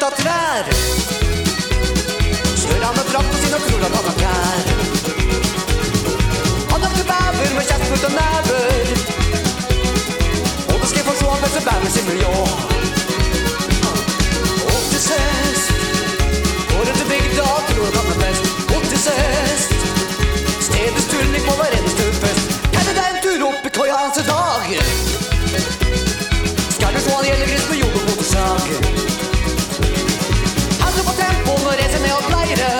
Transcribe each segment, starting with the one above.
soldater er. Kjører han med traktor sin og tror at han er klær. Han jakter bæver med kjeft ut og næver. Og det skal jeg forstå han beste bæver sin miljø. Og til sest går ut til bygda og tror at han er best. Og til sest stedets turning på hver eneste fest. Kan det deg en tur opp i køya hans i dag? Skal du få han gjelder gris med jord og motorsag? Han står på tempo og reiser ned og leire.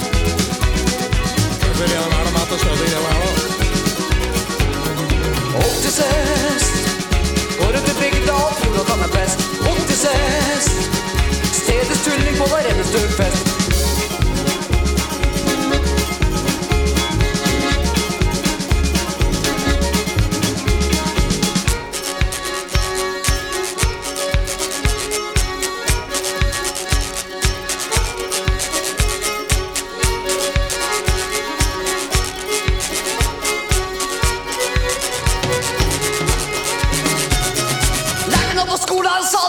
Og til sest går ut til bygda og tror at han er best. Og til sest stedets turning på hver eneste fest. På skolen sa